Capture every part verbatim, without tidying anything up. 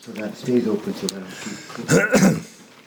So that stays open, so that'll keep cooking.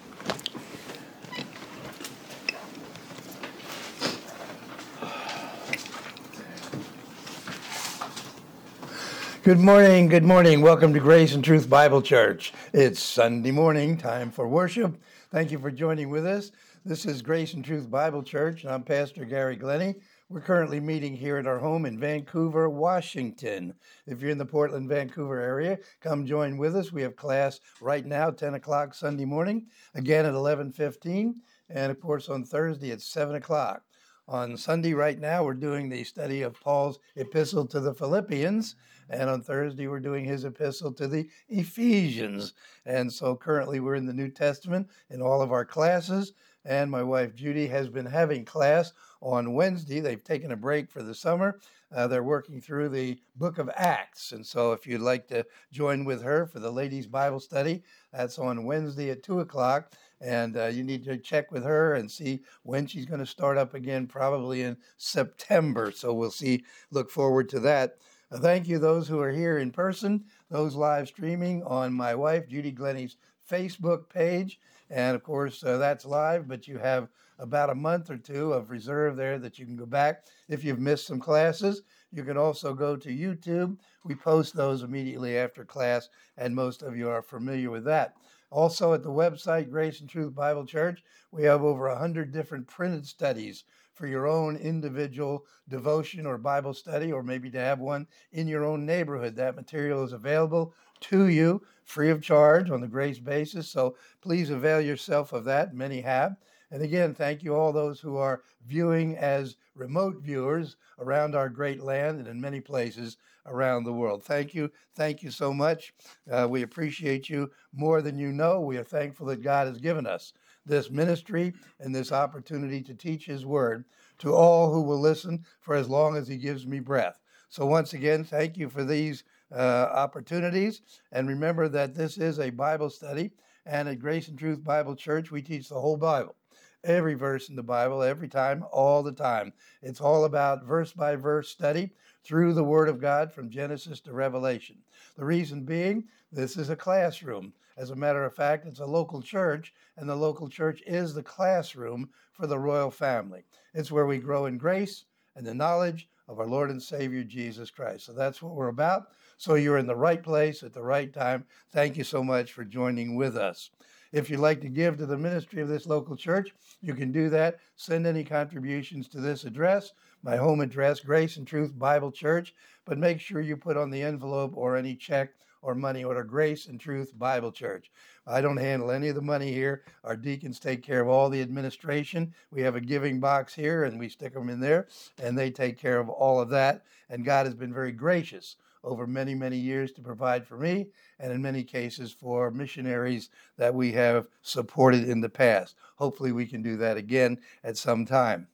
Good morning, good morning. Welcome to Grace and Truth Bible Church. It's Sunday morning, time for worship. Thank you for joining with us. This is Grace and Truth Bible Church, and I'm Pastor Gary Glennie. We're currently meeting here at our home in Vancouver, Washington. If you're in the Portland, Vancouver area, come join with us. We have class right now, ten o'clock Sunday morning, again at eleven fifteen, and of course on Thursday at seven o'clock. On Sunday right now, we're doing the study of Paul's epistle to the Philippians, and on Thursday, we're doing his epistle to the Ephesians. And so currently, we're in the New Testament in all of our classes, and my wife Judy has been having class on Wednesday. They've taken a break for the summer. Uh, they're working through the book of Acts, and so if you'd like to join with her for the ladies' Bible study, that's on Wednesday at two o'clock. And uh, you need to check with her and see when she's going to start up again, probably in September. So we'll see, look forward to that. Uh, thank you, those who are here in person, those live streaming on my wife, Judy Glennie's Facebook page. And of course, uh, that's live, but you have about a month or two of reserve there that you can go back if you've missed some classes. You can also go to YouTube. We post those immediately after class, and most of you are familiar with that. Also at the website, Grace and Truth Bible Church, we have over one hundred different printed studies for your own individual devotion or Bible study, or maybe to have one in your own neighborhood. That material is available to you free of charge on the grace basis, so please avail yourself of that. Many have. And again, thank you all those who are viewing as remote viewers around our great land and in many places around the world. Thank you. Thank you so much. Uh, we appreciate you more than you know. We are thankful that God has given us this ministry and this opportunity to teach his word to all who will listen for as long as he gives me breath. So once again, thank you for these uh, opportunities. And remember that this is a Bible study. And at Grace and Truth Bible Church, we teach the whole Bible. Every verse in the Bible, every time, all the time. It's all about verse by verse study through the Word of God from Genesis to Revelation. The reason being, this is a classroom. As a matter of fact, it's a local church, and the local church is the classroom for the royal family. It's where we grow in grace and the knowledge of our Lord and Savior, Jesus Christ. So that's what we're about. So you're in the right place at the right time. Thank you so much for joining with us. If you'd like to give to the ministry of this local church, you can do that. Send any contributions to this address, my home address, Grace and Truth Bible Church, but make sure you put on the envelope or any check or money order Grace and Truth Bible Church. I don't handle any of the money here. Our deacons take care of all the administration. We have a giving box here, and we stick them in there, and they take care of all of that. And God has been very gracious over many, many years to provide for me, and in many cases for missionaries that we have supported in the past. Hopefully we can do that again at some time.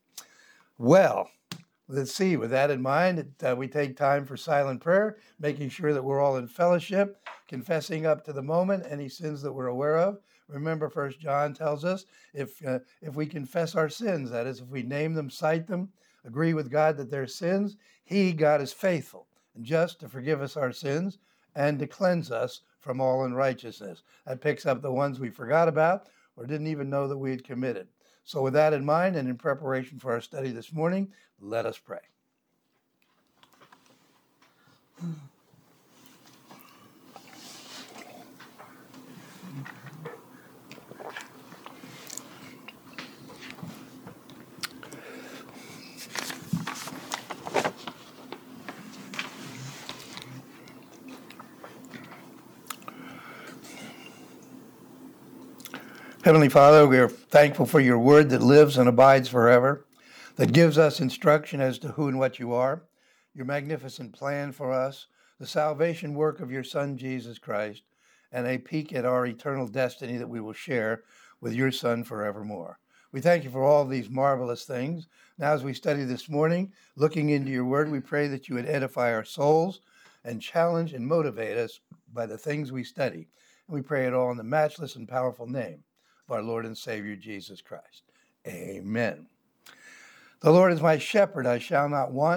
Well, let's see, with that in mind, uh, we take time for silent prayer, making sure that we're all in fellowship, confessing up to the moment any sins that we're aware of. Remember, First John tells us if uh, if we confess our sins, that is, if we name them, cite them, agree with God that they're sins, he, God, is faithful and just to forgive us our sins and to cleanse us from all unrighteousness. That picks up the ones we forgot about or didn't even know that we had committed. So with that in mind and in preparation for our study this morning, let us pray. Heavenly Father, we are thankful for your word that lives and abides forever, that gives us instruction as to who and what you are, your magnificent plan for us, the salvation work of your Son, Jesus Christ, and a peek at our eternal destiny that we will share with your Son forevermore. We thank you for all these marvelous things. Now, as we study this morning, looking into your word, we pray that you would edify our souls and challenge and motivate us by the things we study. And we pray it all in the matchless and powerful name of our Lord and Savior, Jesus Christ. Amen. The Lord is my shepherd, I shall not want.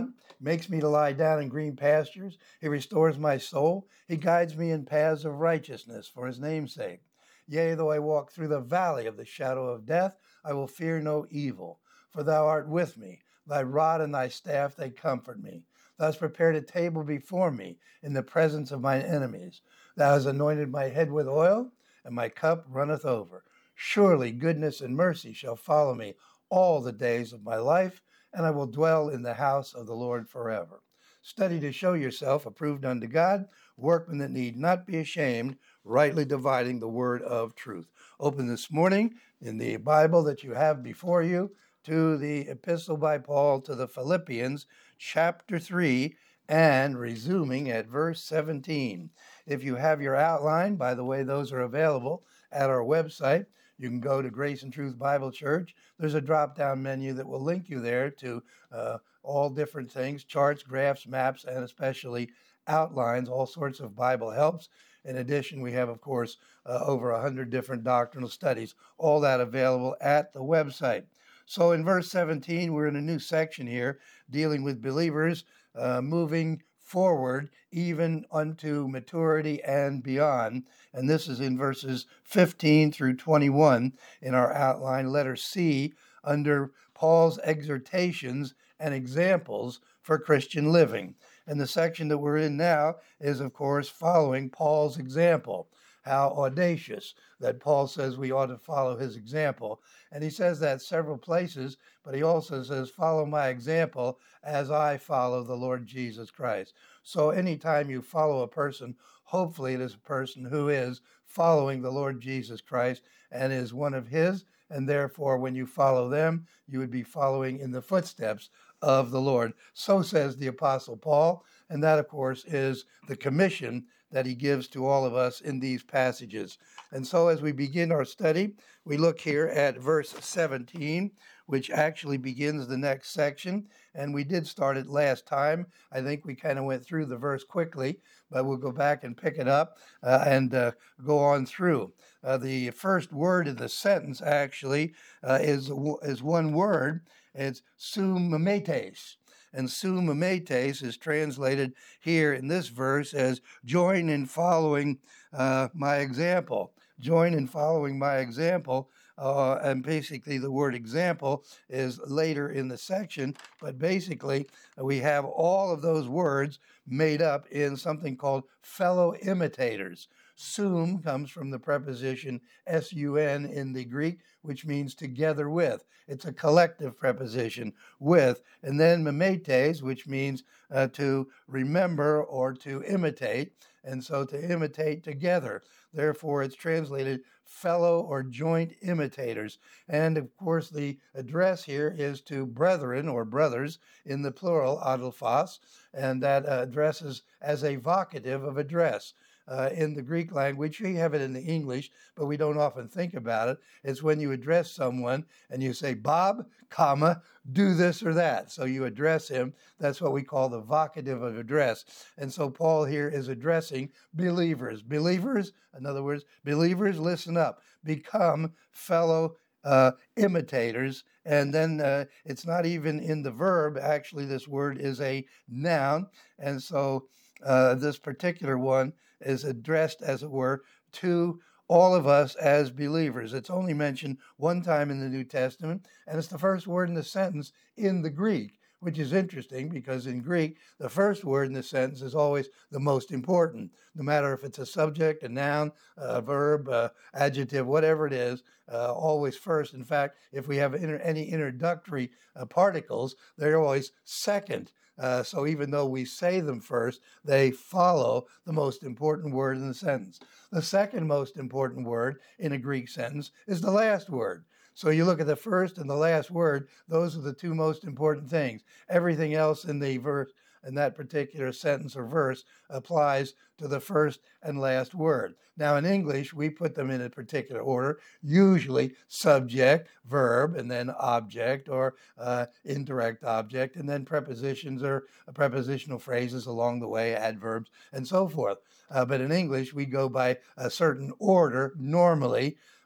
makes me to lie down in green pastures. He restores my soul. He guides me in paths of righteousness for his name's sake. Yea, though I walk through the valley of the shadow of death, I will fear no evil, for thou art with me. Thy rod and thy staff, they comfort me. Thou hast prepared a table before me in the presence of mine enemies. Thou hast anointed my head with oil, and my cup runneth over. Surely goodness and mercy shall follow me all the days of my life, and I will dwell in the house of the Lord forever. Study to show yourself approved unto God, workmen that need not be ashamed, rightly dividing the word of truth. Open this morning in the Bible that you have before you to the epistle by Paul to the Philippians, chapter three, and resuming at verse seventeen. If you have your outline, by the way, those are available at our website. You can go to Grace and Truth Bible Church. There's a drop-down menu that will link you there to uh, all different things, charts, graphs, maps, and especially outlines, all sorts of Bible helps. In addition, we have, of course, uh, over one hundred different doctrinal studies, all that available at the website. So in verse seventeen, we're in a new section here dealing with believers uh, moving forward even unto maturity and beyond. And this is in verses fifteen through twenty-one in our outline, letter C, under Paul's exhortations and examples for Christian living. And the section that we're in now is, of course, following Paul's example. How audacious that Paul says we ought to follow his example. And he says that several places, but he also says, follow my example as I follow the Lord Jesus Christ. So anytime you follow a person, hopefully it is a person who is following the Lord Jesus Christ and is one of his. And therefore, when you follow them, you would be following in the footsteps of the Lord. So says the Apostle Paul. And that, of course, is the commission that he gives to all of us in these passages. And so as we begin our study, we look here at verse seventeen, which actually begins the next section. And we did start it last time. I think we kind of went through the verse quickly, but we'll go back and pick it up uh, and uh, go on through. Uh, the first word in the sentence actually uh, is, is one word. It's sumametes. And sumametes is translated here in this verse as join in following uh, my example. Join in following my example. Uh, and basically the word example is later in the section. But basically we have all of those words made up in something called fellow imitators. Sum comes from the preposition S U N in the Greek, which means together with. It's a collective preposition, with. And then mimetes, which means uh, to remember or to imitate. And so to imitate together. Therefore, it's translated fellow or joint imitators. And of course, the address here is to brethren or brothers in the plural, adelphos. And that uh, addresses as a vocative of address. Uh, in the Greek language, we have it in the English, but we don't often think about it. It's when you address someone and you say, Bob, comma, do this or that. So you address him. That's what we call the vocative of address. And so Paul here is addressing believers. Believers, in other words, believers, listen up. Become fellow uh, imitators. And then uh, it's not even in the verb. Actually, this word is a noun. And so uh, this particular one is addressed, as it were, to all of us as believers. It's only mentioned one time in the New Testament, and it's the first word in the sentence in the Greek, which is interesting because in Greek, the first word in the sentence is always the most important, no matter if it's a subject, a noun, a verb, a adjective, whatever it is, uh, always first. In fact, if we have inter- any introductory uh, particles, they're always second. Uh, so even though we say them first, they follow the most important word in the sentence. The second most important word in a Greek sentence is the last word. So you look at the first and the last word, those are the two most important things. Everything else in the verse, in that particular sentence or verse, applies to the first and last word. Now in English, we put them in a particular order, usually subject, verb, and then object or uh, indirect object, and then prepositions or prepositional phrases along the way, adverbs, and so forth. Uh, but in English, we go by a certain order normally,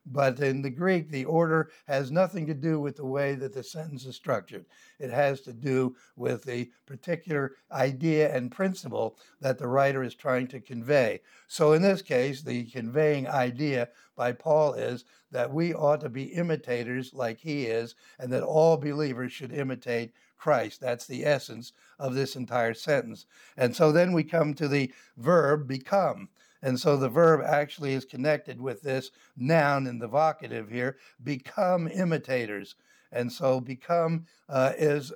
But in the Greek, the order has nothing to do with the way that the sentence is structured. It has to do with the particular idea and principle that the writer is trying to convey. So in this case, the conveying idea by Paul is that we ought to be imitators like he is, and that all believers should imitate Christ. That's the essence of this entire sentence. And so then we come to the verb become. And so the verb actually is connected with this noun in the vocative here, become imitators. And so become uh, is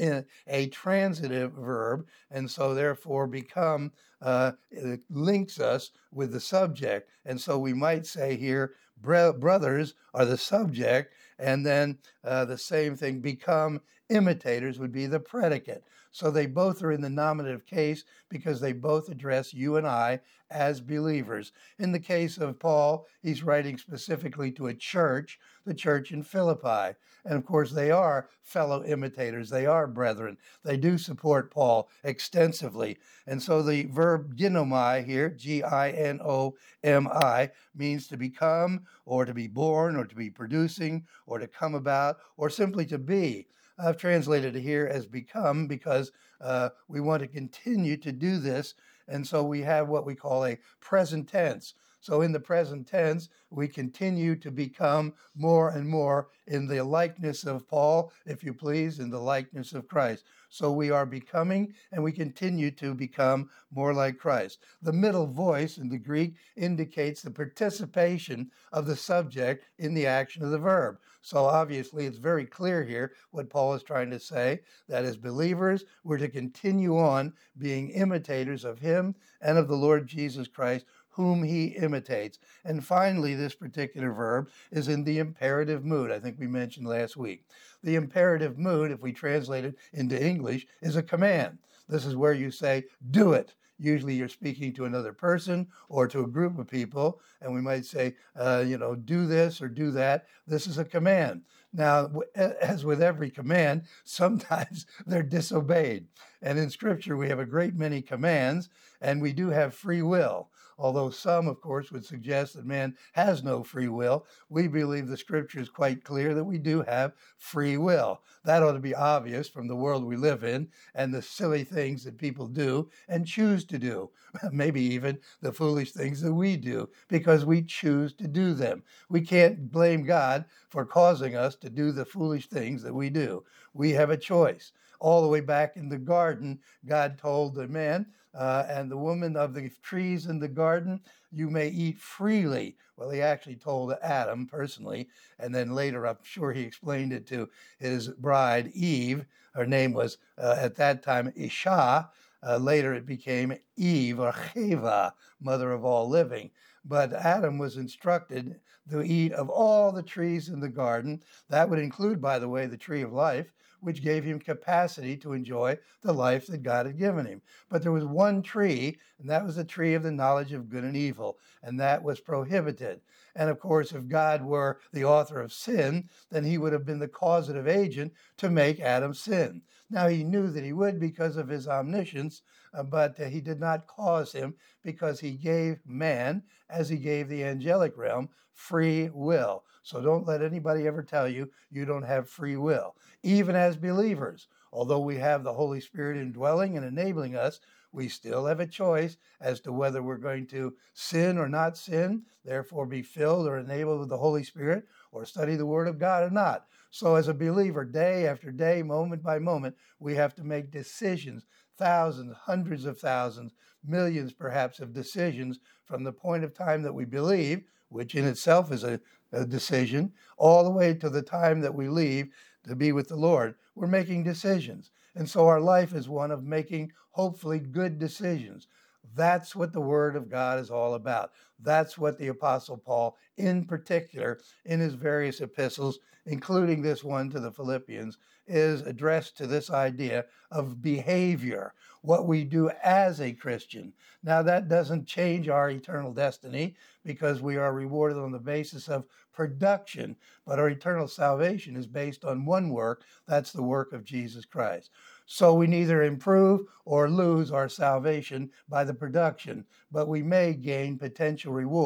a transitive verb, and so therefore become uh, it links us with the subject. And so we might say here, brothers are the subject, and then uh, the same thing, become imitators would be the predicate. So they both are in the nominative case because they both address you and I as believers. In the case of Paul, he's writing specifically to a church, the church in Philippi. And of course, they are fellow imitators. They are brethren. They do support Paul extensively. And so the verb ginomai here, G I N O M I, means to become or to be born or to be producing or to come about or simply to be. I've translated it here as become because uh, we want to continue to do this. And so we have what we call a present tense. So in the present tense, we continue to become more and more in the likeness of Paul, if you please, in the likeness of Christ. So we are becoming and we continue to become more like Christ. The middle voice in the Greek indicates the participation of the subject in the action of the verb. So obviously it's very clear here what Paul is trying to say, that as believers, we're to continue on being imitators of him and of the Lord Jesus Christ, whom he imitates. And finally, this particular verb is in the imperative mood, I think we mentioned last week. The imperative mood, if we translate it into English, is a command. This is where you say, do it. Usually you're speaking to another person or to a group of people, and we might say, uh, you know, do this or do that. This is a command. Now, as with every command, sometimes they're disobeyed. And in Scripture, we have a great many commands, and we do have free will. Although some, of course, would suggest that man has no free will, we believe the Scripture is quite clear that we do have free will. That ought to be obvious from the world we live in and the silly things that people do and choose to do. Maybe even the foolish things that we do because we choose to do them. We can't blame God for causing us to do the foolish things that we do. We have a choice. All the way back in the garden, God told the man uh, and the woman, of the trees in the garden, you may eat freely. Well, he actually told Adam personally, and then later I'm sure he explained it to his bride, Eve. Her name was, uh, at that time, Isha. Uh, later it became Eve, or Cheva, mother of all living. But Adam was instructed to eat of all the trees in the garden. That would include, by the way, the tree of life, which gave him capacity to enjoy the life that God had given him. But there was one tree, and that was the tree of the knowledge of good and evil, and that was prohibited. And of course, if God were the author of sin, then he would have been the causative agent to make Adam sin. Now, he knew that he would because of his omniscience, uh, but uh, he did not cause him because he gave man, as he gave the angelic realm, free will. So don't let anybody ever tell you you don't have free will. Even as believers, although we have the Holy Spirit indwelling and enabling us, we still have a choice as to whether we're going to sin or not sin, therefore be filled or enabled with the Holy Spirit, or study the Word of God or not. So as a believer, day after day, moment by moment, we have to make decisions, thousands, hundreds of thousands, millions perhaps of decisions from the point of time that we believe, which in itself is a, a decision, all the way to the time that we leave to be with the Lord. We're making decisions. And so our life is one of making, hopefully, good decisions. That's what the Word of God is all about. That's what the Apostle Paul, in particular, in his various epistles, including this one to the Philippians, is addressed to this idea of behavior, what we do as a Christian. Now, that doesn't change our eternal destiny because we are rewarded on the basis of production, but our eternal salvation is based on one work. That's the work of Jesus Christ. So we neither improve or lose our salvation by the production, but we may gain potential reward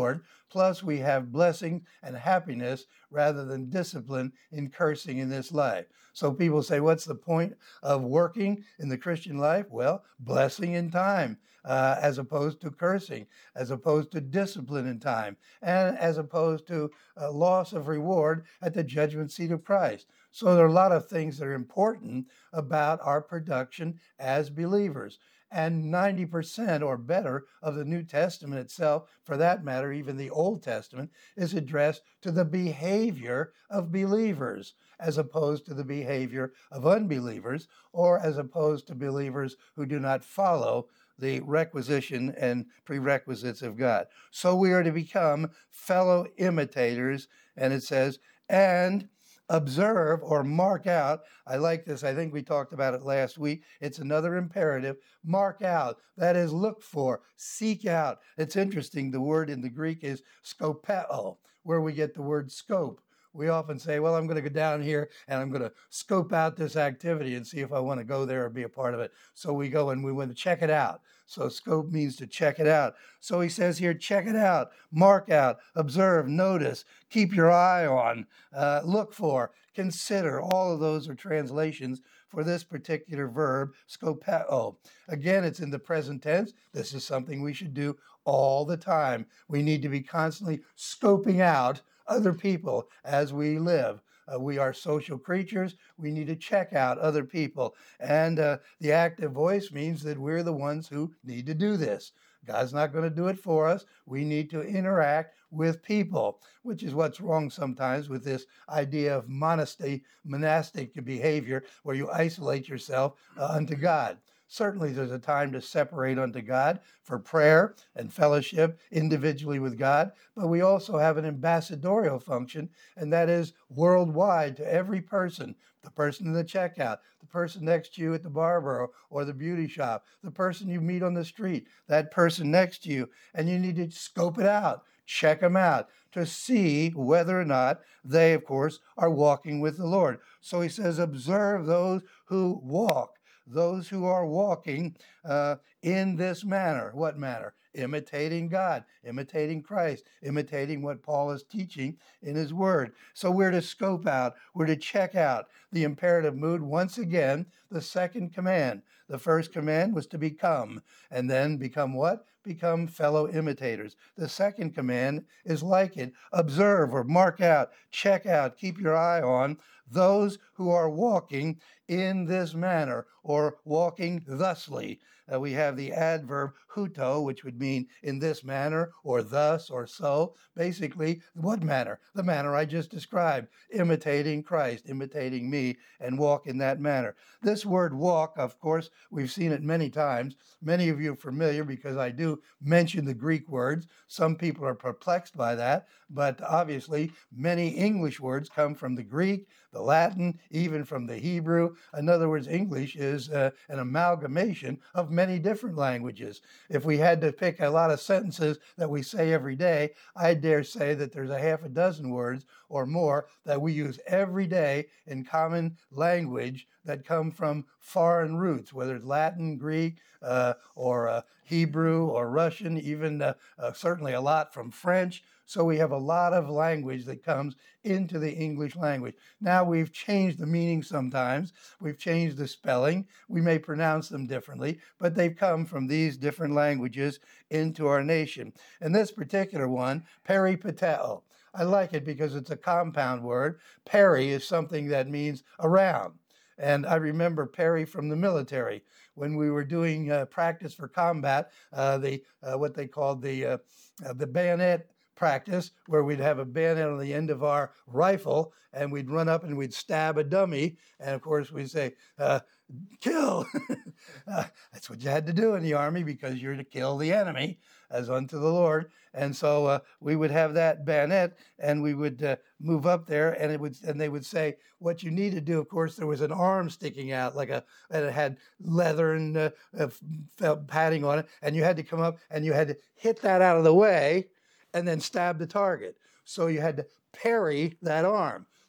Plus, we have blessing and happiness rather than discipline in cursing in this life. So people say, what's the point of working in the Christian life? Well, blessing in time, uh, as opposed to cursing, as opposed to discipline in time, and as opposed to uh, loss of reward at the judgment seat of Christ. So there are a lot of things that are important about our production as believers. And ninety percent or better of the New Testament itself, for that matter, even the Old Testament, is addressed to the behavior of believers as opposed to the behavior of unbelievers, or as opposed to believers who do not follow the requisition and prerequisites of God. So we are to become fellow imitators, and it says, and observe or mark out. I like this. I think we talked about it last week. It's another imperative. Mark out. That is, look for, seek out. It's interesting. The word in the Greek is skopeo, where we get the word scope. We often say, well, I'm going to go down here and I'm going to scope out this activity and see if I want to go there or be a part of it. So we go and we want to check it out. So scope means to check it out. So he says here, check it out, mark out, observe, notice, keep your eye on, uh, look for, consider. All of those are translations for this particular verb, skopeo. Again, it's in the present tense. This is something we should do all the time. We need to be constantly scoping out other people as we live. Uh, we are social creatures. We need to check out other people. And uh, the active voice means that we're the ones who need to do this. God's not going to do it for us. We need to interact with people, which is what's wrong sometimes with this idea of monastic, monastic behavior where you isolate yourself uh, unto God. Certainly there's a time to separate unto God for prayer and fellowship individually with God, but we also have an ambassadorial function, and that is worldwide to every person, the person in the checkout, the person next to you at the barber or the beauty shop, the person you meet on the street, that person next to you, and you need to scope it out, check them out to see whether or not they, of course, are walking with the Lord. So he says, observe those who walk. Those who are walking uh, in this manner. What manner? Imitating God, imitating Christ, imitating what Paul is teaching in his word. So we're to scope out, we're to check out the imperative mood. Once again, the second command. The first command was to become, and then become what? Become fellow imitators. The second command is like it. Observe or mark out, check out, keep your eye on those who are walking in this manner, or walking thusly. Uh, we have the adverb huto, which would mean in this manner, or thus, or so. Basically, what manner? The manner I just described, imitating Christ, imitating me, and walk in that manner. This word walk, of course, we've seen it many times. Many of you are familiar because I do mention the Greek words. Some people are perplexed by that, but obviously many English words come from the Greek, the Latin, even from the Hebrew. In other words, English is uh, an amalgamation of many different languages. If we had to pick a lot of sentences that we say every day, I dare say that there's a half a dozen words or more that we use every day in common language that come from foreign roots, whether it's Latin, Greek, uh, or uh, Hebrew, or Russian, even uh, uh, certainly a lot from French. So we have a lot of language that comes into the English language. Now we've changed the meaning sometimes. We've changed the spelling. We may pronounce them differently, but they've come from these different languages into our nation. And this particular one, peripateo, I like it because it's a compound word. Peri is something that means around. And I remember Perry from the military when we were doing uh, practice for combat, uh, the uh, what they called the uh, uh, the bayonet practice, where we'd have a bayonet on the end of our rifle and we'd run up and we'd stab a dummy. And of course we'd say, uh, kill. uh, that's what you had to do in the Army because you're to kill the enemy as unto the Lord. And so uh, we would have that bayonet and we would uh, move up there and it would, and they would say, what you need to do, of course, there was an arm sticking out like a, and it had leather and uh, uh, padding on it. And you had to come up and you had to hit that out of the way and then stab the target. So you had to parry that arm.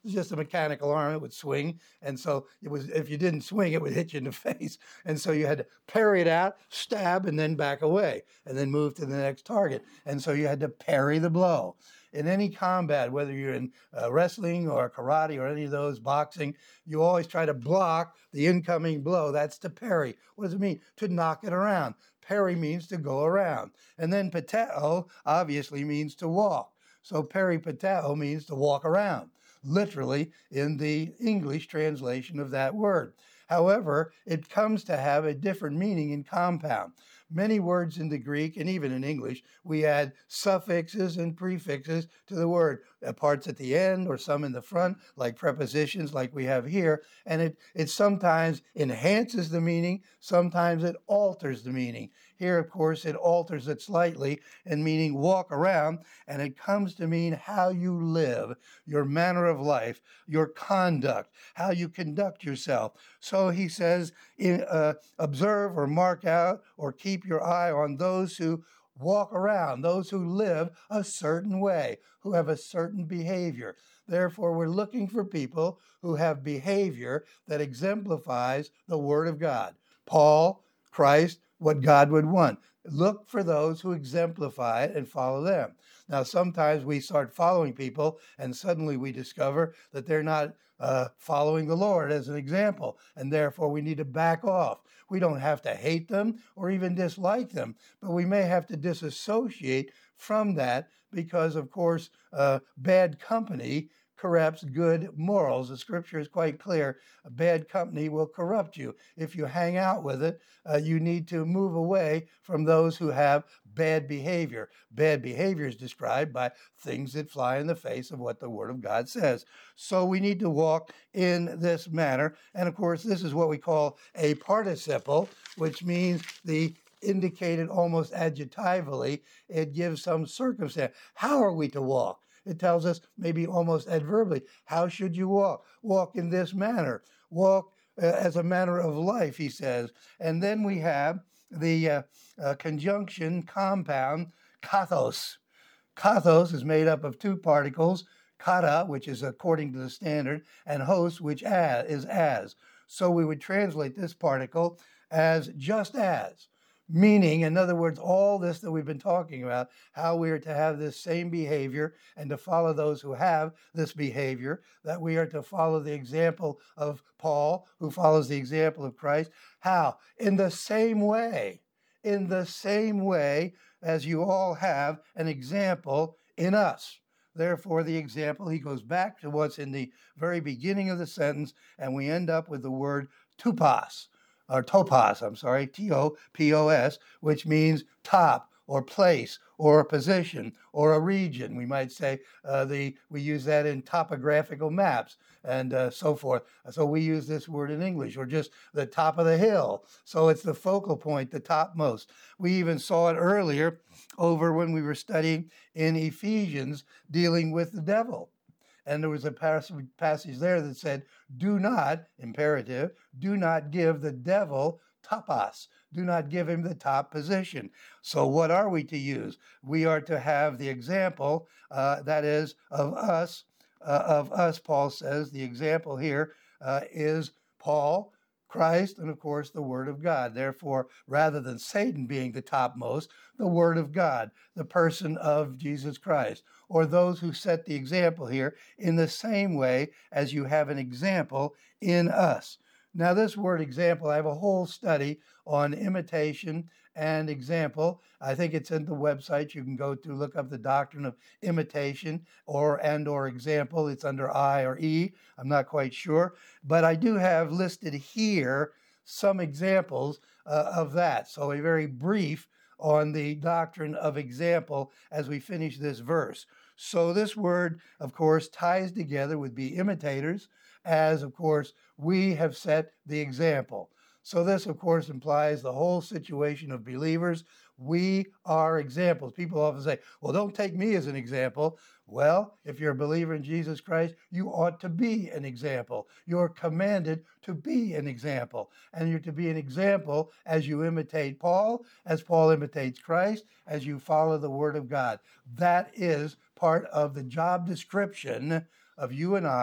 was just a mechanical arm. It would swing. And so it was, if you didn't swing, it would hit you in the face. And so you had to parry it out, stab, and then back away, and then move to the next target. And so you had to parry the blow. In any combat, whether you're in uh, wrestling or karate or any of those, boxing, you always try to block the incoming blow. That's to parry. What does it mean? To knock it around. Parry means to go around. And then pateo obviously means to walk. So peripateo means to walk around, literally in the English translation of that word. However, it comes to have a different meaning in compound. Many words in the Greek and even in English, we add suffixes and prefixes to the word, uh, parts at the end or some in the front, like prepositions like we have here. And it, it sometimes enhances the meaning, sometimes it alters the meaning. Here, of course, it alters it slightly in meaning walk around, and it comes to mean how you live, your manner of life, your conduct, how you conduct yourself. So he says, in, uh, observe or mark out or keep your eye on those who walk around, those who live a certain way, who have a certain behavior. Therefore, we're looking for people who have behavior that exemplifies the Word of God. Paul, Christ, what God would want. Look for those who exemplify it and follow them. Now, sometimes we start following people and suddenly we discover that they're not uh, following the Lord as an example, and therefore we need to back off. We don't have to hate them or even dislike them, but we may have to disassociate from that because, of course, uh, bad company corrupts good morals. The scripture is quite clear. A bad company will corrupt you. If you hang out with it, uh, you need to move away from those who have bad behavior. Bad behavior is described by things that fly in the face of what the Word of God says. So we need to walk in this manner. And of course, this is what we call a participle, which means the indicated almost adjectively. It gives some circumstance. How are we to walk? It tells us maybe almost adverbally, how should you walk? Walk in this manner. Walk uh, as a manner of life, he says. And then we have the uh, uh, conjunction compound, kathos. Kathos is made up of two particles, kata, which is according to the standard, and hos, which as, is as. So we would translate this particle as just as. Meaning, in other words, all this that we've been talking about, how we are to have this same behavior and to follow those who have this behavior, that we are to follow the example of Paul, who follows the example of Christ. How? In the same way, in the same way as you all have an example in us. Therefore, the example, he goes back to what's in the very beginning of the sentence, and we end up with the word tupos. Or topos, I'm sorry, T O P O S, which means top or place or a position or a region. We might say uh, the we use that in topographical maps and uh, so forth. So we use this word in English, or just the top of the hill. So it's the focal point, the topmost. We even saw it earlier over when we were studying in Ephesians dealing with the devil. And there was a passage there that said, do not, imperative, do not give the devil tapas. Do not give him the top position. So what are we to use? We are to have the example, uh, that is, of us, uh, of us, Paul says. The example here uh, is Paul, Christ, and of course the Word of God. Therefore, rather than Satan being the topmost, the Word of God, the person of Jesus Christ, or those who set the example here in the same way as you have an example in us. Now, this word example, I have a whole study on imitation and example. I think it's in the website. You can go to look up the doctrine of imitation or and or example. It's under I or E. I'm not quite sure. But I do have listed here some examples uh, of that. So a very brief on the doctrine of example as we finish this verse. So this word, of course, ties together with be imitators, as, of course, we have set the example. So this, of course, implies the whole situation of believers. We are examples. People often say, well, don't take me as an example. Well, if you're a believer in Jesus Christ, you ought to be an example. You're commanded to be an example. And you're to be an example as you imitate Paul, as Paul imitates Christ, as you follow the Word of God. That is part of the job description of you and I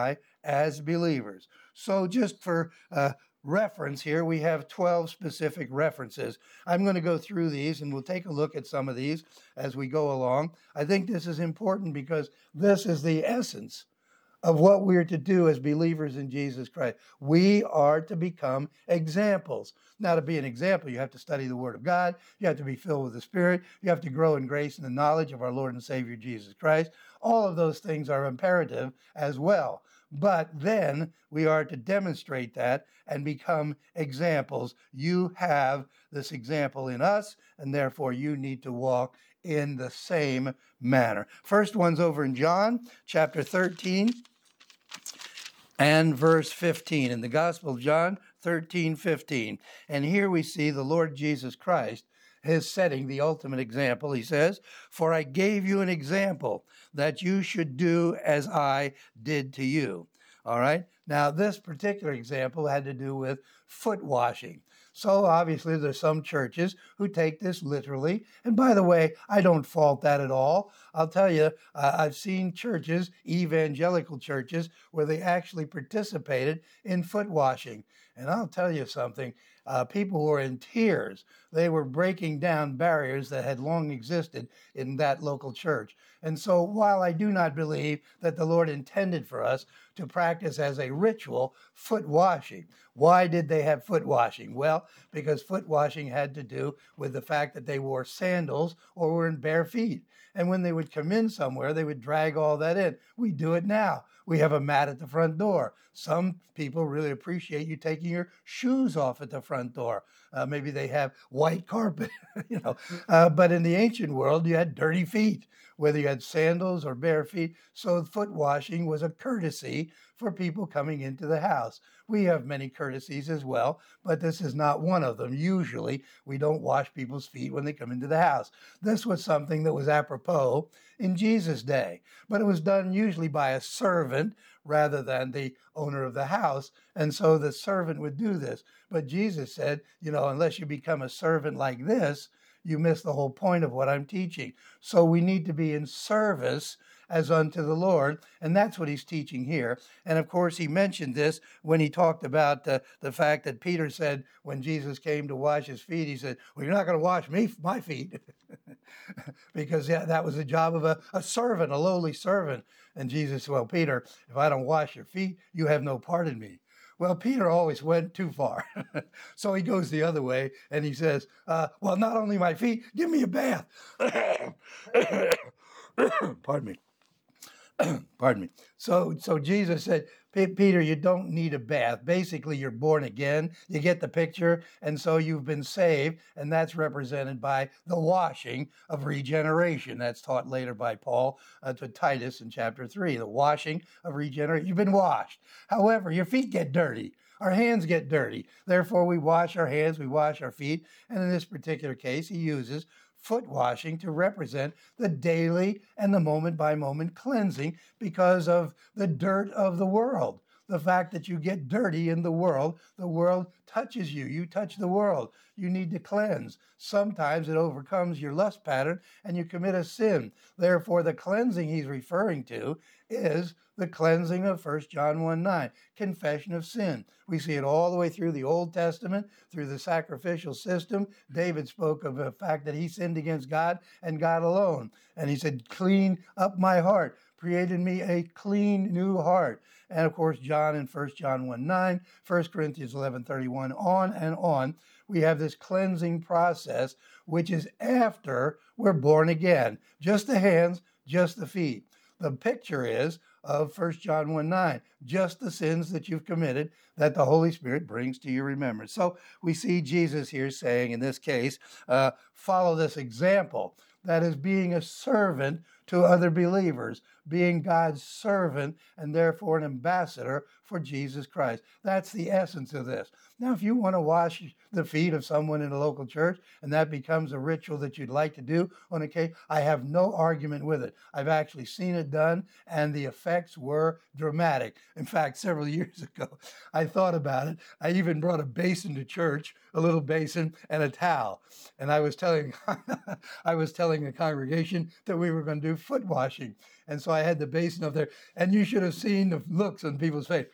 as believers. So just for uh, reference here, we have twelve specific references. I'm going to go through these and we'll take a look at some of these as we go along. I think this is important because this is the essence of what we're to do as believers in Jesus Christ. We are to become examples. Now, to be an example, you have to study the Word of God. You have to be filled with the Spirit. You have to grow in grace and the knowledge of our Lord and Savior Jesus Christ. All of those things are imperative as well. But then we are to demonstrate that and become examples. You have this example in us, and therefore you need to walk in the same manner. First one's over in John chapter thirteen and verse fifteen. In the Gospel of John thirteen fifteen. And here we see the Lord Jesus Christ is setting the ultimate example. He says, "For I gave you an example that you should do as I did to you." All right. Now, this particular example had to do with foot washing. So obviously there's some churches who take this literally. And by the way, I don't fault that at all. I'll tell you, uh, I've seen churches, evangelical churches, where they actually participated in foot washing. And I'll tell you something, uh, people were in tears. They were breaking down barriers that had long existed in that local church. And so while I do not believe that the Lord intended for us to practice as a ritual foot washing, why did they have foot washing? Well, because foot washing had to do with the fact that they wore sandals or were in bare feet. And when they would come in somewhere, they would drag all that in. We do it now. We have a mat at the front door. Some people really appreciate you taking your shoes off at the front door. Uh, maybe they have white carpet, you know. Uh, but in the ancient world, you had dirty feet, whether you had sandals or bare feet. So foot washing was a courtesy for people coming into the house. We have many courtesies as well, but this is not one of them. Usually, we don't wash people's feet when they come into the house. This was something that was apropos in Jesus' day, but it was done usually by a servant rather than the owner of the house, and so the servant would do this. But Jesus said, you know, unless you become a servant like this, you miss the whole point of what I'm teaching. So we need to be in service as unto the Lord, and that's what he's teaching here. And of course, he mentioned this when he talked about uh, the fact that Peter said when Jesus came to wash his feet, he said, well, you're not going to wash me, my feet, because yeah, that was the job of a, a servant, a lowly servant. And Jesus said, well, Peter, if I don't wash your feet, you have no part in me. Well, Peter always went too far. So he goes the other way and he says, uh, well, not only my feet, give me a bath. Pardon me. Pardon me. So, so Jesus said, Peter, you don't need a bath. Basically, you're born again. You get the picture. And so you've been saved. And that's represented by the washing of regeneration. That's taught later by Paul uh, to Titus in chapter three, the washing of regeneration. You've been washed. However, your feet get dirty. Our hands get dirty. Therefore, we wash our hands, we wash our feet. And in this particular case, he uses foot washing to represent the daily and the moment by moment cleansing because of the dirt of the world. The fact that you get dirty in the world, the world touches you. You touch the world. You need to cleanse. Sometimes it overcomes your lust pattern and you commit a sin. Therefore, the cleansing he's referring to is the cleansing of First John one nine, confession of sin. We see it all the way through the Old Testament, through the sacrificial system. David spoke of the fact that he sinned against God and God alone. And he said, clean up my heart, create in me a clean new heart. And of course, John in First John one nine, First Corinthians eleven thirty-one, on and on, we have this cleansing process, which is after we're born again. Just the hands, just the feet. The picture is of First John one nine, just the sins that you've committed that the Holy Spirit brings to your remembrance. So we see Jesus here saying, in this case, uh, follow this example. That is being a servant to other believers, being God's servant and therefore an ambassador for Jesus Christ. That's the essence of this. Now, if you want to wash the feet of someone in a local church and that becomes a ritual that you'd like to do on occasion, I have no argument with it. I've actually seen it done, and the effects were dramatic. In fact, several years ago, I thought about it. I even brought a basin to church, a little basin and a towel. And I was telling I was telling the congregation that we were going to do foot washing. And so I had the basin up there, and you should have seen the looks on people's face.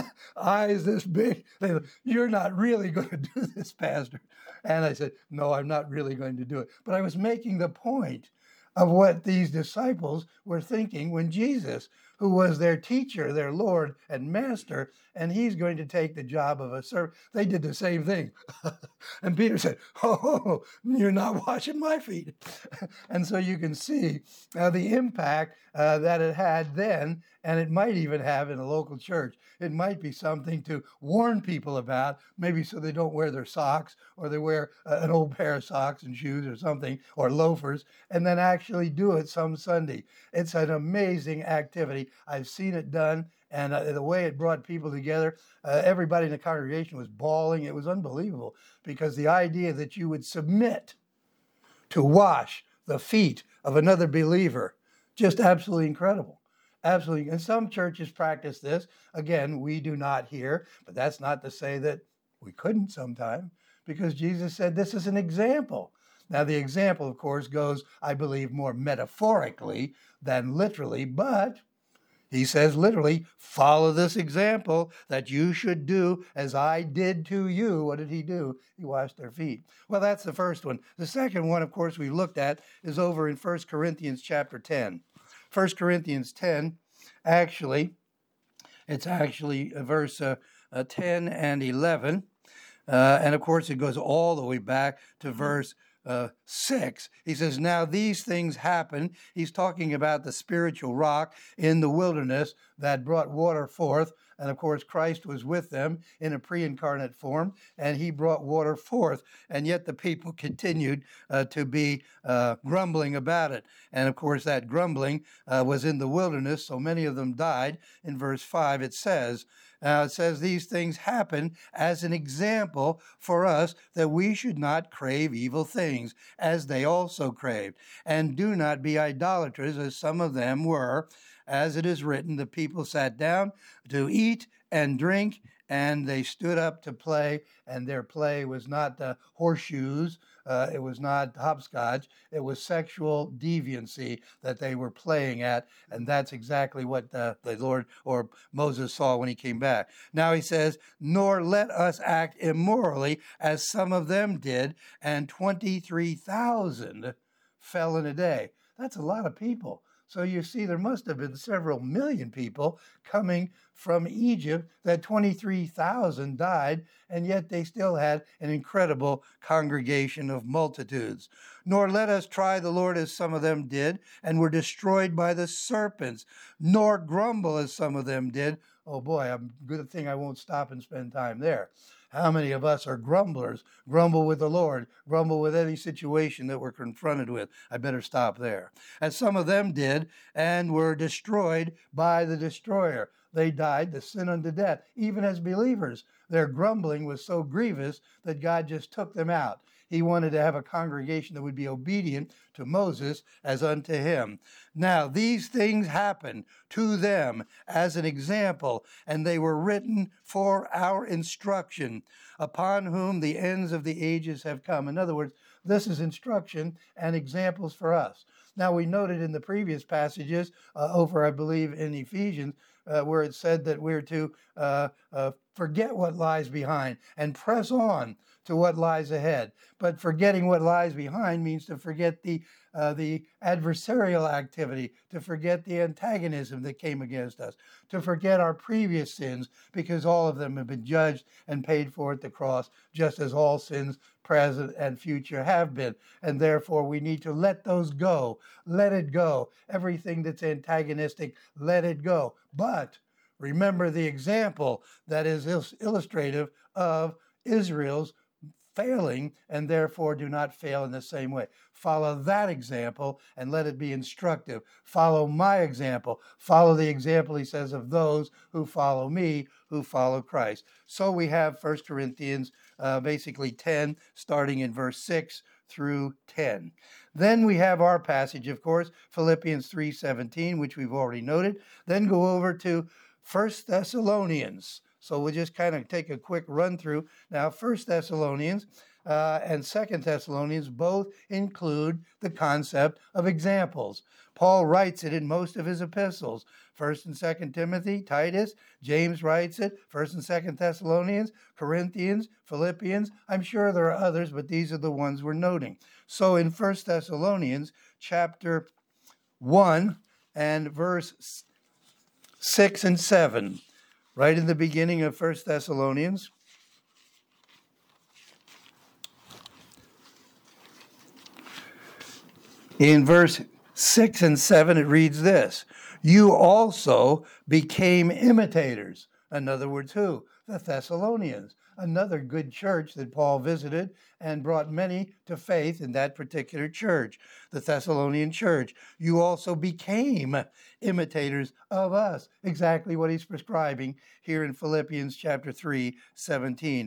Eyes this big. They said, "You're not really going to do this, Pastor." And I said, "No, I'm not really going to do it." But I was making the point of what these disciples were thinking when Jesus, who was their teacher, their Lord and Master, and he's going to take the job of a servant. They did the same thing. And Peter said, "Oh, you're not washing my feet." And so you can see uh, the impact uh, that it had then, and it might even have in a local church. It might be something to warn people about, maybe so they don't wear their socks, or they wear uh, an old pair of socks and shoes or something, or loafers, and then actually do it some Sunday. It's an amazing activity. I've seen it done, and uh, the way it brought people together, uh, everybody in the congregation was bawling. It was unbelievable, because the idea that you would submit to wash the feet of another believer, just absolutely incredible. Absolutely. And some churches practice this. Again, we do not here, but that's not to say that we couldn't sometime, because Jesus said this is an example. Now, the example, of course, goes, I believe, more metaphorically than literally, but he says literally, follow this example that you should do as I did to you. What did he do? He washed their feet. Well, that's the first one. The second one, of course, we looked at is over in First Corinthians chapter ten. First Corinthians ten, actually, it's actually verse uh, uh, ten and eleven. Uh, and, of course, it goes all the way back to verse Uh, six. He says, now these things happen. He's talking about the spiritual rock in the wilderness that brought water forth. And of course, Christ was with them in a pre-incarnate form, and he brought water forth. And yet the people continued uh, to be uh, grumbling about it. And of course, that grumbling uh, was in the wilderness, so many of them died. In verse five, it says, Now it says these things happen as an example for us that we should not crave evil things as they also craved. And do not be idolaters as some of them were. As it is written, the people sat down to eat and drink, and they stood up to play. And their play was not uh, horseshoes. Uh, it was not hopscotch. It was sexual deviancy that they were playing at. And that's exactly what uh, the Lord or Moses saw when he came back. Now he says, nor let us act immorally as some of them did. And twenty-three thousand fell in a day. That's a lot of people. So you see, there must have been several million people coming from Egypt, that twenty-three thousand died, and yet they still had an incredible congregation of multitudes. Nor let us try the Lord as some of them did, and were destroyed by the serpents, nor grumble as some of them did. Oh boy, I'm good thing I won't stop and spend time there. How many of us are grumblers, grumble with the Lord, grumble with any situation that we're confronted with? I better stop there. As some of them did, and were destroyed by the destroyer. They died the sin unto death. Even as believers, their grumbling was so grievous that God just took them out. He wanted to have a congregation that would be obedient to Moses as unto him. Now, these things happened to them as an example, and they were written for our instruction, upon whom the ends of the ages have come. In other words, this is instruction and examples for us. Now, we noted in the previous passages uh, over, I believe, in Ephesians, uh, where it said that we're to uh, uh, forget what lies behind and press on to what lies ahead. But forgetting what lies behind means to forget the uh, the adversarial activity, to forget the antagonism that came against us, to forget our previous sins, because all of them have been judged and paid for at the cross, just as all sins, present and future, have been. And therefore, we need to let those go. Let it go. Everything that's antagonistic, let it go. But remember the example that is illustrative of Israel's failing, and therefore do not fail in the same way. Follow that example and let it be instructive. Follow my example. Follow the example, he says, of those who follow me, who follow Christ. So we have First Corinthians uh, basically ten, starting in verse six through ten. Then we have our passage, of course, Philippians three seventeen, which we've already noted. Then go over to First Thessalonians. So we'll just kind of take a quick run through. Now, First Thessalonians uh, and Second Thessalonians both include the concept of examples. Paul writes it in most of his epistles. First and Second Timothy, Titus, James writes it, First and Second Thessalonians, Corinthians, Philippians. I'm sure there are others, but these are the ones we're noting. So in First Thessalonians chapter one and verse six and seven, right in the beginning of First Thessalonians, in verse six and seven, it reads this: you also became imitators. In other words, who? The Thessalonians, another good church that Paul visited and brought many to faith in that particular church, the Thessalonian church. You also became imitators of us, exactly what he's prescribing here in Philippians chapter three, seventeen,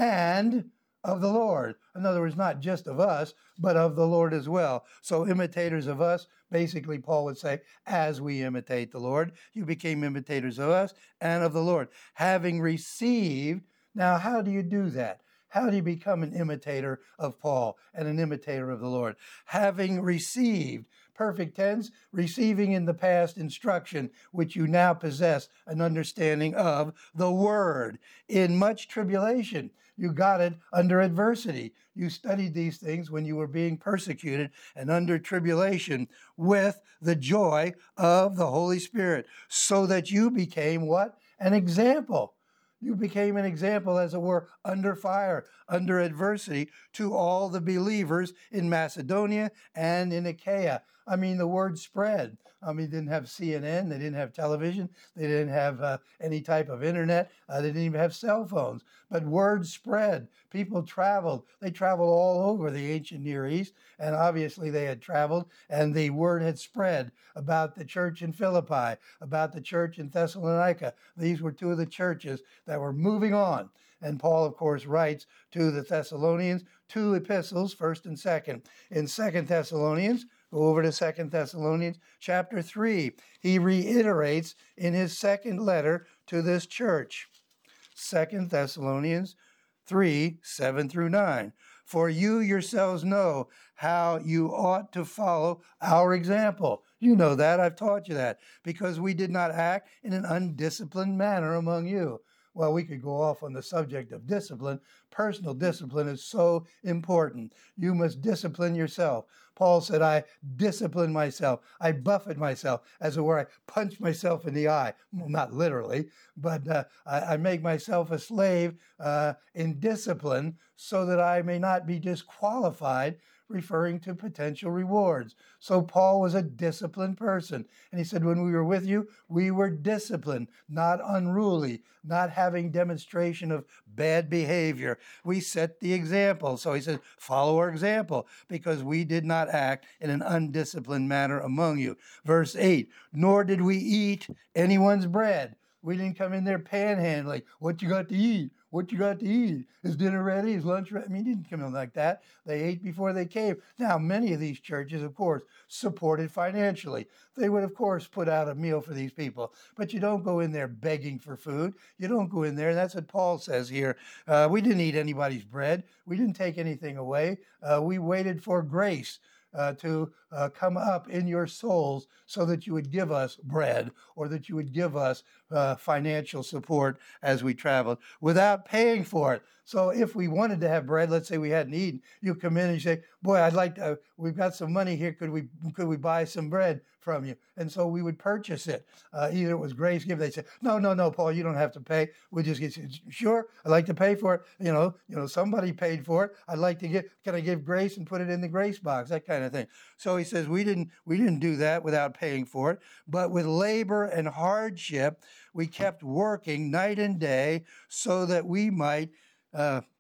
and of the Lord. In other words, not just of us, but of the Lord as well. So imitators of us, basically Paul would say, as we imitate the Lord, you became imitators of us and of the Lord, having received. Now, how do you do that? How do you become an imitator of Paul and an imitator of the Lord? Having received, perfect tense, receiving in the past instruction, which you now possess an understanding of the word in much tribulation. You got it under adversity. You studied these things when you were being persecuted and under tribulation with the joy of the Holy Spirit, so that you became what? An example. You became an example, as it were, under fire, under adversity, to all the believers in Macedonia and in Achaia. I mean, the word spread. I mean, they didn't have C N N, they didn't have television, they didn't have uh, any type of internet, uh, they didn't even have cell phones. But word spread. People traveled. They traveled all over the ancient Near East, and obviously they had traveled, and the word had spread about the church in Philippi, about the church in Thessalonica. These were two of the churches that were moving on. And Paul, of course, writes to the Thessalonians two epistles, first and second. In Second Thessalonians, go over to Second Thessalonians chapter three. He reiterates in his second letter to this church. Second Thessalonians three, seven through nine. For you yourselves know how you ought to follow our example. You know that. I've taught you that. Because we did not act in an undisciplined manner among you. Well, we could go off on the subject of discipline. Personal discipline is so important. You must discipline yourself. Paul said, I discipline myself. I buffet myself, as it were. I punch myself in the eye. Well, not literally, but uh, I, I make myself a slave uh, in discipline so that I may not be disqualified, referring to potential rewards. So Paul was a disciplined person. And he said, when we were with you, we were disciplined, not unruly, not having demonstration of bad behavior. We set the example. So he said, follow our example, because we did not act in an undisciplined manner among you. Verse eight, nor did we eat anyone's bread. We didn't come in there panhandling. What you got to eat? What you got to eat? Is dinner ready? Is lunch ready? I mean, he didn't come in like that. They ate before they came. Now, many of these churches, of course, supported financially. They would, of course, put out a meal for these people. But you don't go in there begging for food. You don't go in there. And that's what Paul says here. Uh, we didn't eat anybody's bread. We didn't take anything away. Uh, we waited for grace Uh, to uh, come up in your souls so that you would give us bread, or that you would give us uh, financial support as we traveled without paying for it. So if we wanted to have bread, let's say we hadn't eaten, you come in and you say, boy, I'd like to, uh, we've got some money here. Could we could we buy some bread from you? And so we would purchase it. Uh, either it was grace given. They said, no, no, no, Paul, you don't have to pay. We just get, sure, I'd like to pay for it. You know, you know, somebody paid for it. I'd like to get, can I give grace and put it in the grace box? That kind of thing. So he says, we didn't, we didn't do that without paying for it, but with labor and hardship, we kept working night and day so that we might, uh,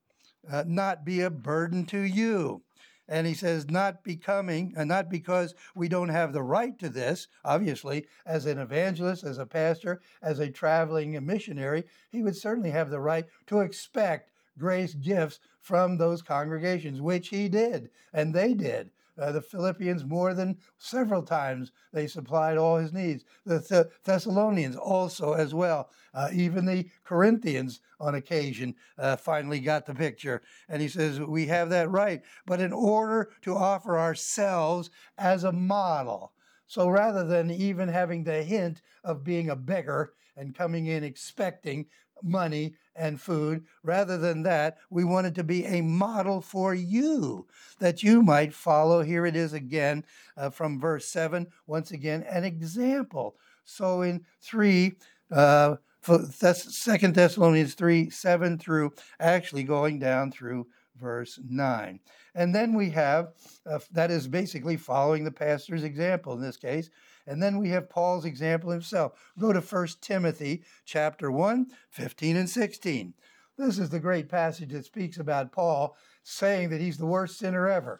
uh, not be a burden to you. And he says, not becoming, and not because we don't have the right to this, obviously, as an evangelist, as a pastor, as a traveling missionary, he would certainly have the right to expect grace gifts from those congregations, which he did, and they did. Uh, the Philippians, more than several times, they supplied all his needs. The Th- Thessalonians also as well. Uh, even the Corinthians on occasion uh, finally got the picture. And he says, we have that right. But in order to offer ourselves as a model, so rather than even having the hint of being a beggar and coming in expecting money and food, rather than that, we wanted to be a model for you that you might follow. Here it is again uh, from verse seven, once again, an example. So in three, uh, Second Thessalonians three, seven through, actually going down through verse nine. And then we have, uh, that is basically following the pastor's example in this case. And then we have Paul's example himself. Go to First Timothy chapter one, fifteen and sixteen. This is the great passage that speaks about Paul saying that he's the worst sinner ever.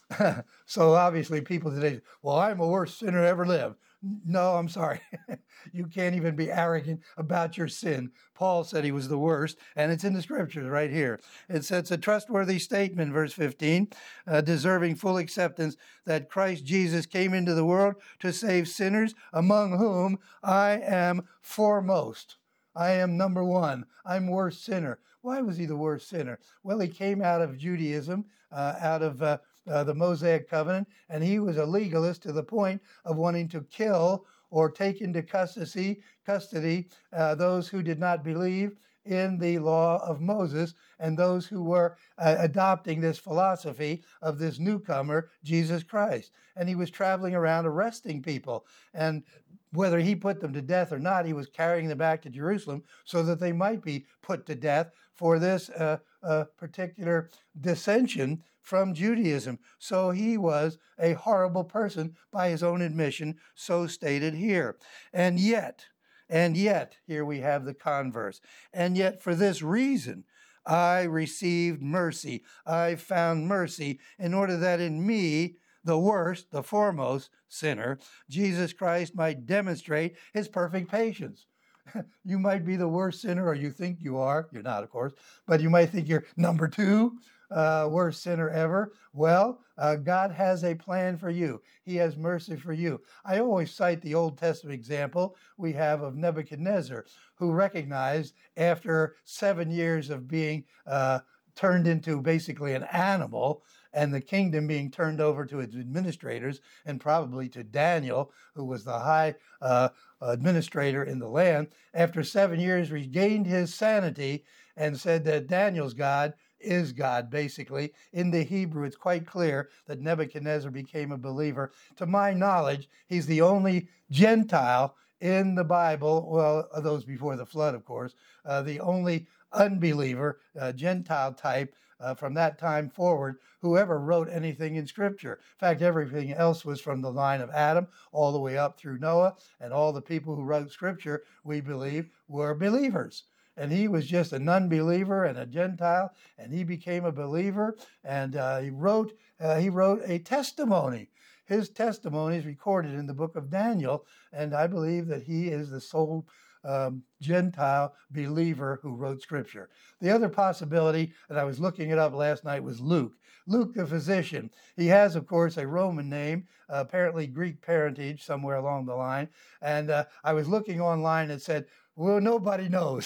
So obviously people today, well, I'm the worst sinner ever lived. No, I'm sorry. You can't even be arrogant about your sin. Paul said he was the worst, and it's in the scriptures right here. It's, it's a trustworthy statement, verse fifteen, uh, deserving full acceptance that Christ Jesus came into the world to save sinners, among whom I am foremost. I am number one. I'm worst sinner. Why was he the worst sinner? Well, he came out of Judaism, uh, out of uh, uh, the Mosaic covenant, and he was a legalist to the point of wanting to kill or take into custody, custody uh, those who did not believe in the law of Moses and those who were uh, adopting this philosophy of this newcomer, Jesus Christ. And he was traveling around arresting people. And whether he put them to death or not, he was carrying them back to Jerusalem so that they might be put to death for this uh, uh, particular dissension from Judaism. So he was a horrible person by his own admission, so stated here. And yet, and yet, here we have the converse. And yet, for this reason, I received mercy. I found mercy in order that in me, the worst, the foremost sinner, Jesus Christ might demonstrate his perfect patience. You might be the worst sinner, or you think you are. You're not, of course, but you might think you're number two, uh, worst sinner ever. Well, uh, God has a plan for you. He has mercy for you. I always cite the Old Testament example we have of Nebuchadnezzar, who recognized after seven years of being uh, turned into basically an animal, and the kingdom being turned over to its administrators, and probably to Daniel, who was the high uh, administrator in the land, after seven years regained his sanity and said that Daniel's God is God, basically. In the Hebrew, it's quite clear that Nebuchadnezzar became a believer. To my knowledge, he's the only Gentile in the Bible, well, those before the flood, of course, uh, the only unbeliever, uh, Gentile type, Uh, from that time forward, whoever wrote anything in Scripture. In fact, everything else was from the line of Adam all the way up through Noah, and all the people who wrote Scripture, we believe, were believers. And he was just an unbeliever and a Gentile, and he became a believer, and uh, he wrote uh, he wrote a testimony. His testimony is recorded in the book of Daniel, and I believe that he is the sole Um, Gentile believer who wrote Scripture. The other possibility, and I was looking it up last night, was Luke. Luke, the physician. He has, of course, a Roman name, uh, apparently Greek parentage somewhere along the line. And uh, I was looking online and said, well, nobody knows.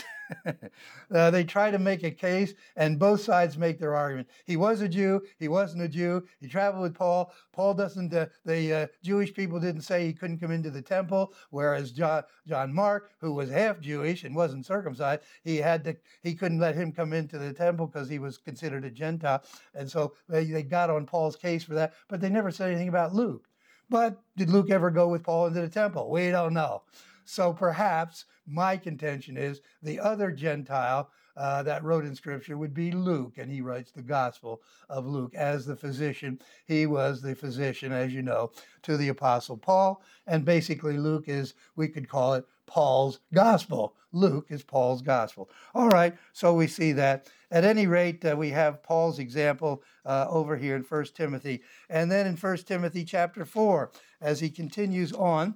uh, they try to make a case, and both sides make their argument. He was a Jew. He wasn't a Jew. He traveled with Paul. Paul doesn't, uh, the uh, Jewish people didn't say he couldn't come into the temple, whereas John, John Mark, who was half Jewish and wasn't circumcised, he had to, he couldn't let him come into the temple because he was considered a Gentile. And so they, they got on Paul's case for that, but they never said anything about Luke. But did Luke ever go with Paul into the temple? We don't know. So perhaps my contention is the other Gentile uh, that wrote in Scripture would be Luke, and he writes the Gospel of Luke as the physician. He was the physician, as you know, to the Apostle Paul, and basically Luke is, we could call it, Paul's gospel. Luke is Paul's gospel. All right, so we see that. At any rate, uh, we have Paul's example uh, over here in First Timothy. And then in First Timothy chapter four, as he continues on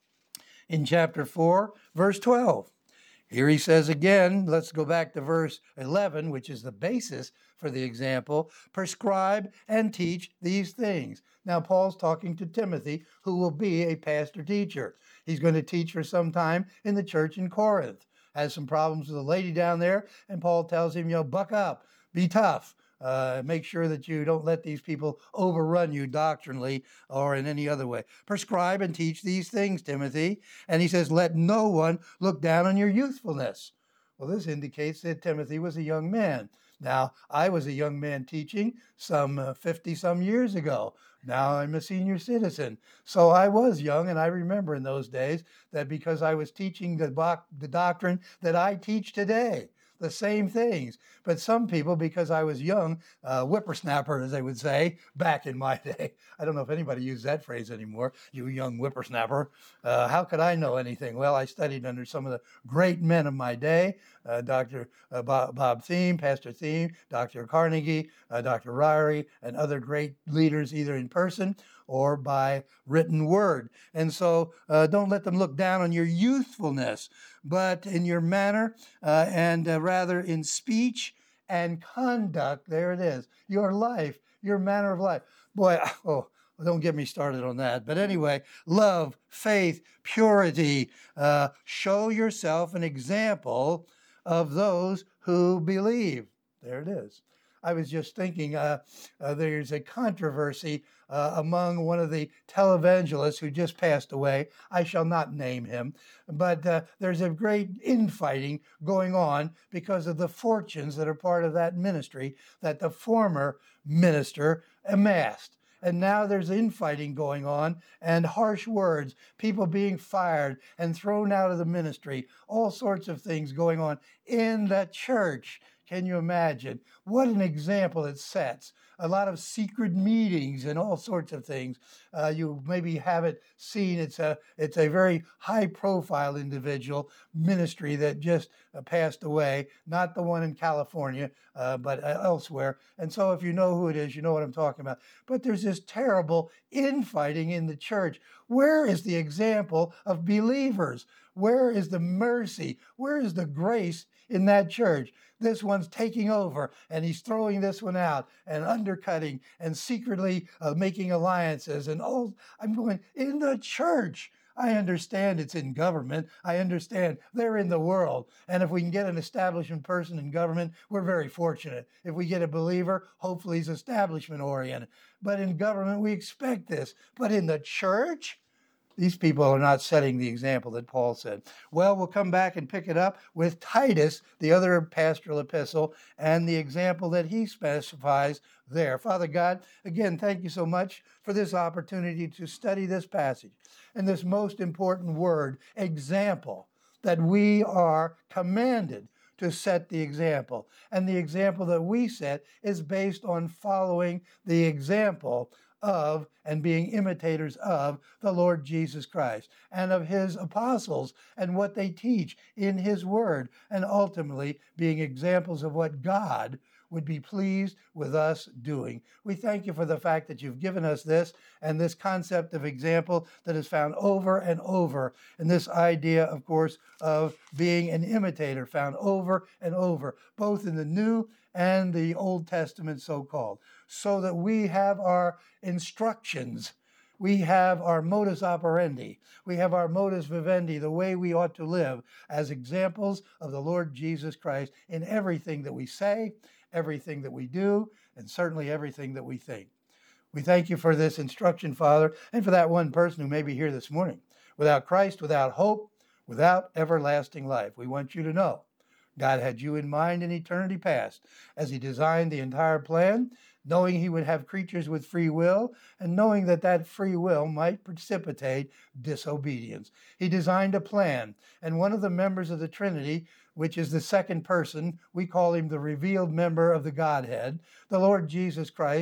in chapter four, verse twelve. Here he says again, let's go back to verse eleven, which is the basis for the example, prescribe and teach these things. Now, Paul's talking to Timothy, who will be a pastor teacher. He's going to teach for some time in the church in Corinth. Has some problems with a lady down there, and Paul tells him, you know, buck up, be tough. Uh, make sure that you don't let these people overrun you doctrinally or in any other way. Prescribe and teach these things, Timothy. And he says, let no one look down on your youthfulness. Well, this indicates that Timothy was a young man. Now, I was a young man teaching some fifty-some years ago. Now I'm a senior citizen. So I was young, and I remember in those days that because I was teaching the, bo- the doctrine that I teach today, the same things. But some people, because I was young, uh, whippersnapper, as they would say, back in my day. I don't know if anybody uses that phrase anymore, you young whippersnapper. Uh, how could I know anything? Well, I studied under some of the great men of my day, uh, Doctor Uh, Bob, Bob Thiem, Pastor Thiem, Doctor Carnegie, uh, Doctor Ryrie, and other great leaders, either in person or by written word. And so uh, don't let them look down on your youthfulness, but in your manner uh, and uh, rather in speech and conduct. There it is. Your life, your manner of life. Boy, oh, don't get me started on that. But anyway, love, faith, purity. Uh, show yourself an example of those who believe. There it is. I was just thinking uh, uh, there's a controversy uh, among one of the televangelists who just passed away. I shall not name him, but uh, there's a great infighting going on because of the fortunes that are part of that ministry that the former minister amassed. And now there's infighting going on and harsh words, people being fired and thrown out of the ministry, all sorts of things going on in the church. Can you imagine? What an example it sets. A lot of secret meetings and all sorts of things. Uh, you maybe haven't seen. It's a it's a very high-profile individual ministry that just uh, passed away. Not the one in California, uh, but uh, elsewhere. And so, if you know who it is, you know what I'm talking about. But there's this terrible infighting in the church. Where is the example of believers? Where is the mercy? Where is the grace in that church? This one's taking over, and he's throwing this one out and undercutting and secretly uh, making alliances. And all I'm going, in the church. I understand it's in government. I understand they're in the world. And if we can get an establishment person in government, we're very fortunate. If we get a believer, hopefully he's establishment oriented. But in government, we expect this. But in the church, these people are not setting the example that Paul said. Well, we'll come back and pick it up with Titus, the other pastoral epistle, and the example that he specifies there. Father God, again, thank you so much for this opportunity to study this passage and this most important word, example, that we are commanded to set the example. And the example that we set is based on following the example of and being imitators of the Lord Jesus Christ and of his apostles and what they teach in his word, and ultimately being examples of what God would be pleased with us doing. We thank you for the fact that you've given us this and this concept of example that is found over and over. And this idea, of course, of being an imitator found over and over, both in the New and the Old Testament so-called, so that we have our instructions. We have our modus operandi. We have our modus vivendi, the way we ought to live as examples of the Lord Jesus Christ in everything that we say, everything that we do, and certainly everything that we think. We thank you for this instruction, Father, and for that one person who may be here this morning. Without Christ, without hope, without everlasting life. We want you to know God had you in mind in eternity past as he designed the entire plan, knowing he would have creatures with free will and knowing that that free will might precipitate disobedience. He designed a plan, and one of the members of the Trinity, which is the second person, we call him the revealed member of the Godhead, the Lord Jesus Christ,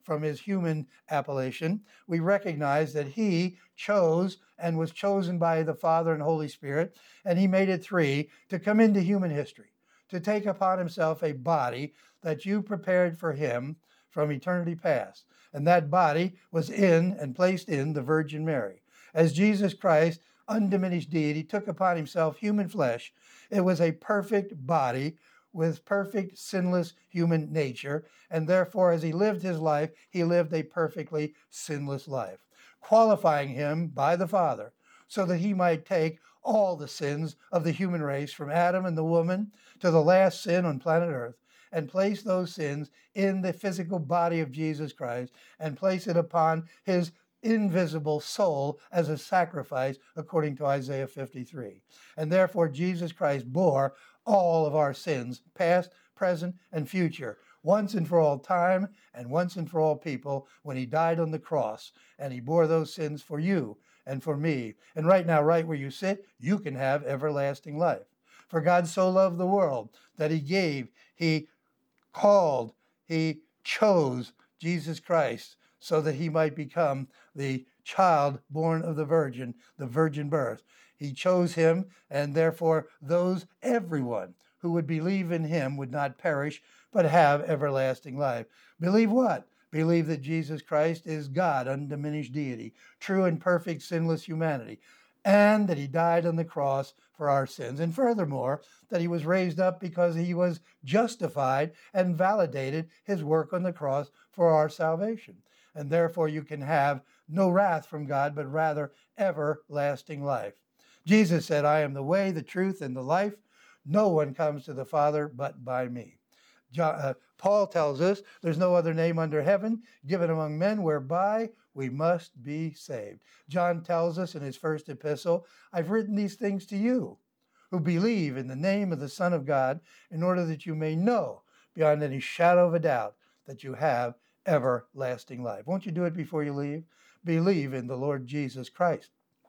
from his human appellation, we recognize that he chose and was chosen by the Father and Holy Spirit, and he made it three, to come into human history, to take upon himself a body that you prepared for him from eternity past. And that body was in and placed in the Virgin Mary. As Jesus Christ, undiminished deity, took upon himself human flesh, it was a perfect body with perfect, sinless human nature, and therefore, as he lived his life, he lived a perfectly sinless life, qualifying him by the Father so that he might take all the sins of the human race from Adam and the woman to the last sin on planet Earth, and place those sins in the physical body of Jesus Christ and place it upon his invisible soul as a sacrifice according to Isaiah fifty-three. And therefore Jesus Christ bore all of our sins, past, present, and future, once and for all time and once and for all people when he died on the cross. And he bore those sins for you and for me. And right now, right where you sit, you can have everlasting life. For God so loved the world that he gave, he called, he chose Jesus Christ so that he might become the child born of the Virgin, the virgin birth. He chose him, and therefore those, everyone who would believe in him would not perish, but have everlasting life. Believe what? Believe that Jesus Christ is God, undiminished deity, true and perfect sinless humanity, and that he died on the cross for our sins. And furthermore, that he was raised up because he was justified and validated his work on the cross for our salvation. And therefore you can have no wrath from God, but rather everlasting life. Jesus said, I am the way, the truth, and the life. No one comes to the Father but by me. John, uh, Paul tells us there's no other name under heaven given among men whereby we must be saved. John tells us in his first epistle, I've written these things to you who believe in the name of the Son of God, in order that you may know beyond any shadow of a doubt that you have everlasting life. Won't you do it before you leave? Believe in the Lord Jesus Christ,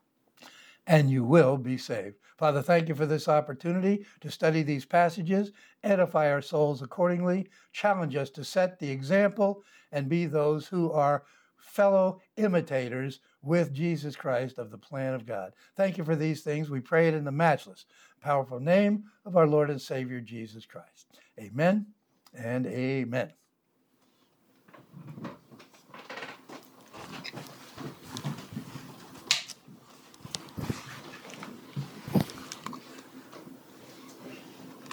and you will be saved. Father, thank you for this opportunity to study these passages, edify our souls accordingly, challenge us to set the example, and be those who are fellow imitators with Jesus Christ of the plan of God. Thank you for these things. We pray it in the matchless, powerful name of our Lord and Savior, Jesus Christ. Amen and amen.